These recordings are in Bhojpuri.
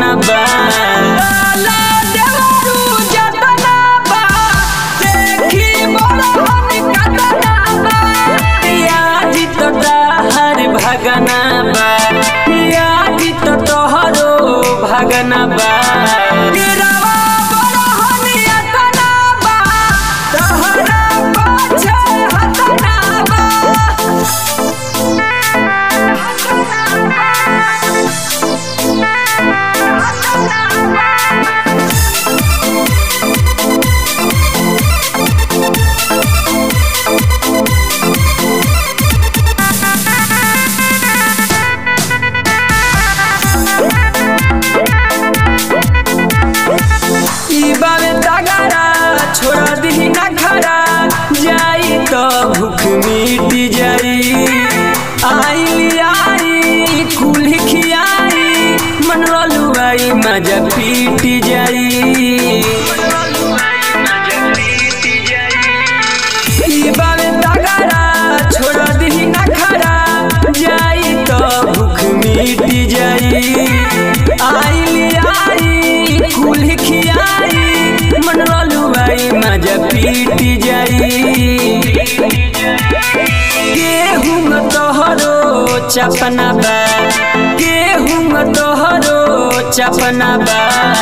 भगना बा भगना बा यादी तो तोहरो भगना बा छोड़ा दी ना खरा जाई तो भूख मिट जाई आई कुल खियाई मन लुआई मजा पीट जाई छोड़ा दी ना खरा जाई तो भूख मिट जाई आई कुल खियाई मन लुआई मजा पीट जाई गेहूं तोहरो चपना बा गेहूं तोहरो चपना बा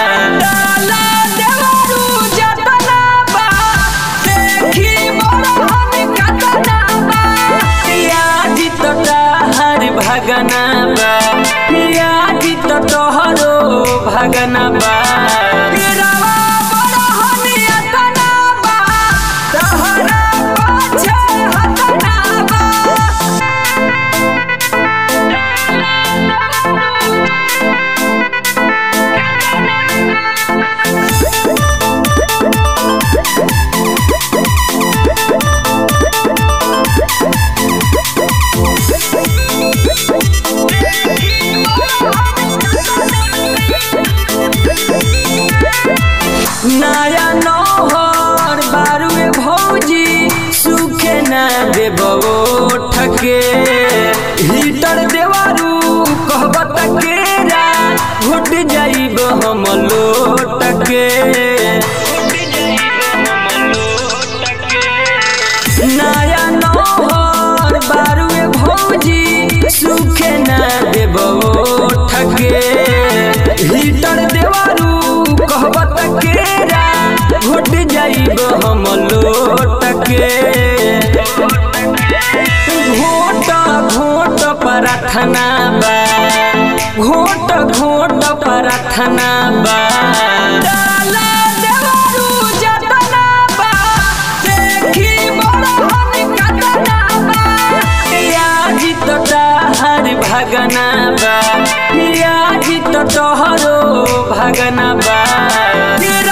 भगना बा यादी तो तोहरो भगना बा नया नौहर बारुए भौजी सूखे न देबो ठके हीटर देवारू कहब तकेरा घुट जाइब हम लोटके नया नौहर बारुए भौजी सूखे न देबो ठके हीटर देवारू कहब तकेरा घुट जाइब हम लोटके घोट घोट प्रार्थना बा घोट घोट प्रार्थना बा भगना बा यादी तो तोहरो भगना बा।